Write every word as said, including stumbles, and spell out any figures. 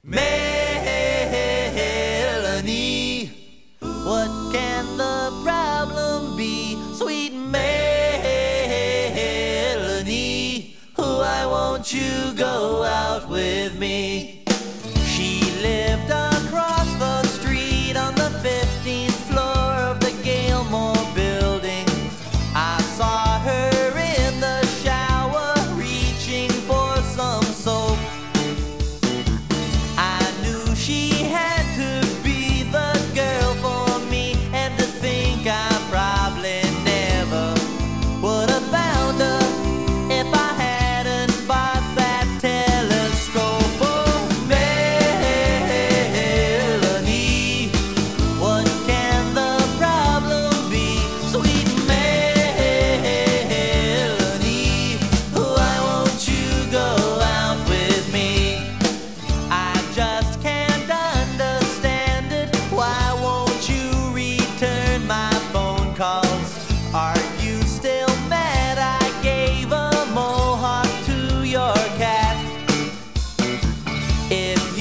Melanie, what can the problem be? Sweet Melanie, why won't you go out with me? She lived across the street on the fifteenth floor of the Gailmore building. I saw her in the shower reaching for some soap. I knew she had to be the girl for me, and to think I probably never would have found her if I hadn't bought that telescope. Oh, Melanie, what can the problem be? Sweet Melanie, why won't you go out with me? I just can't understand it. Why won't you return my phone calls? Are you still mad I gave a mohawk to your cat? If